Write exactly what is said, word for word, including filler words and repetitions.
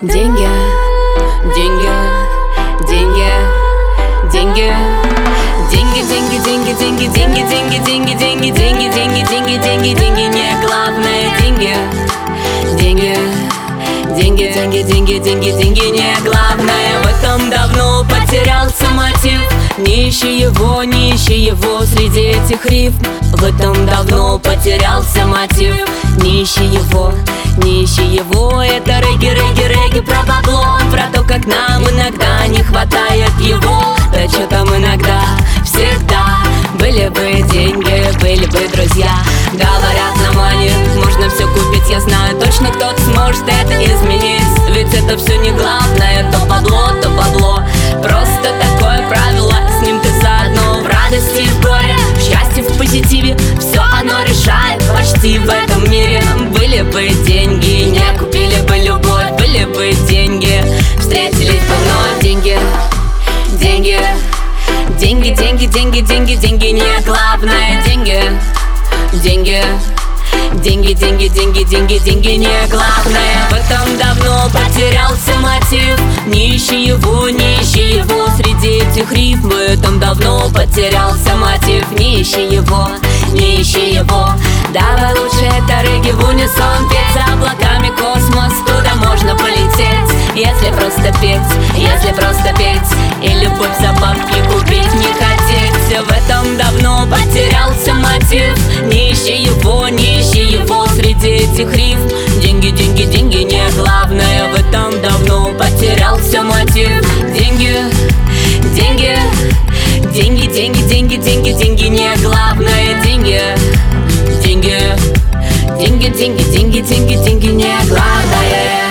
Деньги, деньги, деньги, деньги, деньги, деньги, деньги, деньги, деньги, деньги, деньги, деньги, деньги, деньги, деньги, деньги, деньги, не главное, деньги, деньги, деньги, деньги, деньги, деньги, деньги, не главное. В этом давно потерялся мотив. Не ищи его, не ищи его среди этих рифм. В этом давно потерялся мотив. Не ищи его, не ищи его. Это регги, регги, регги про бабло, про то, как нам иногда не хватает его. Да что там иногда, всегда. Были бы деньги, были бы друзья. Говорят, на мане можно все купить. Я знаю точно, кто-то сможет это изменить. Ведь это все не главное. То бабло, то бабло. Просто такое правило. С ним ты заодно в радости, в горе, в счастье, в позитиве. Все оно решает почти в этом мире. Были бы деньги, не купили бы любовь. Были бы деньги, встретились бы вновь. Деньги, деньги, деньги, деньги, деньги, деньги, деньги, не главное. Деньги, деньги, деньги, деньги, деньги, деньги, деньги, не главное. В этом давно потерялся мотив. Не ищи его, не ищи его среди этих рифм. В этом давно потерялся мотив. Не ищи его, не ищи его. Давай лучше это регги в унисон петь. За облаками космос, туда можно полететь. Если просто петь, если просто петь. И любовь за бабки купить не хотеть. В этом давно потерялся мотив. Не ищи его, не ищи его среди этих рифм. Деньги, деньги, деньги, не главное. В этом давно потерялся мотив. Деньги, деньги, деньги, деньги, деньги, деньги, деньги, не главное. Деньги, деньги, деньги, деньги, деньги, деньги, деньги, не главное.